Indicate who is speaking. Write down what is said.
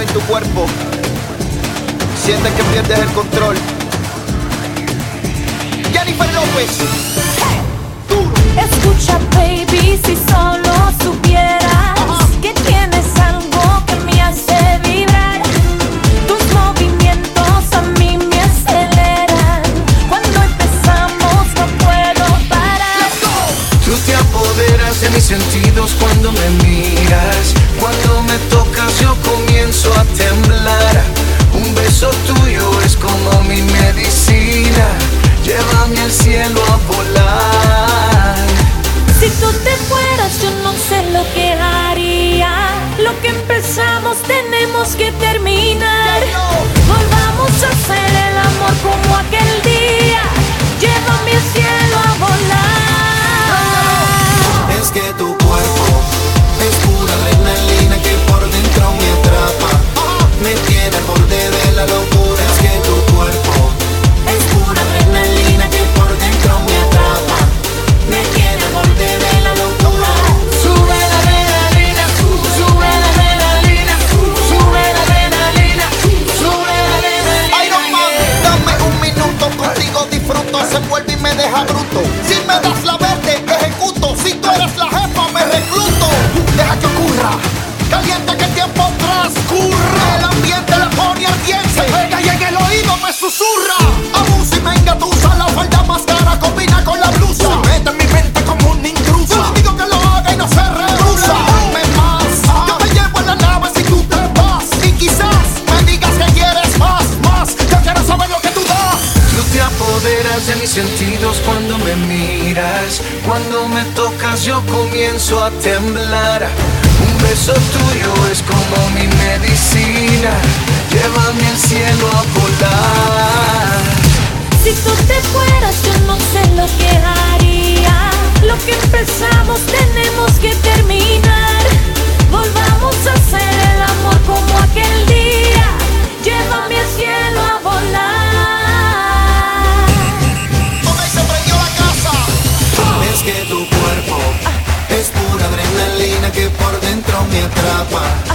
Speaker 1: en tu cuerpo. Sientes que pierdes el control. Jennifer López. Duro.
Speaker 2: Escucha, baby, si solo supieras que tienes algo que me hace vibrar. Tus movimientos a mí me aceleran. Cuando empezamos no puedo parar.
Speaker 3: Tú te apoderas de mis sentidos cuando me miras. Cuando me tocas yo comienzo a temblar. Un beso tuyo es como mi medicina. Llévame al cielo a volar.
Speaker 2: Si tú te fueras yo no sé lo que haría. Lo que empezamos tenemos que terminar. Volvamos a hacer el amor como aquel día. Llévame al cielo a volar.
Speaker 3: Es que tu cuerpo es pura adrenalina que por dentro me atrapa. Me tiene al borde de la locura. Es que tu cuerpo es pura adrenalina que por dentro me atrapa. Me tiene al borde de la locura. Sube la adrenalina, sube la adrenalina, sube la adrenalina, sube la adrenalina.
Speaker 1: Iron Man, dame un minuto, contigo disfruto. Se vuelve y me deja bruto. Si me das la verde, ejecuto. Si tú eres la jefa, me recluto. Deja que ocurra, calienta que el tiempo transcurra. El ambiente la pone ardiente. Se pega y en el oído me susurra. Abusa y me engatusa. La falda más cara combina con la blusa. Se mete en mi mente como una intrusa. Yo le digo que lo haga y no se rehúsa. Dame más, yo te llevo en la nave si tú te vas. Y quizás me digas que quieres más. Yo quiero saber lo que tú das.
Speaker 3: Tú te apoderas de mis sentidos cuando me miras. Cuando me tocas yo comienzo a temblar. Un beso tuyo es como mi medicina. Llévame al cielo a volar.
Speaker 2: Si tú te fueras yo no sé lo que haría. Lo que empezamos tenemos que terminar. Volvamos a hacer el amor como aquel día. Llévame al cielo a volar.
Speaker 1: Ok, se prendió la casa.
Speaker 3: Es que tu cuerpo es pura adrenalina que por dentro me atrapa.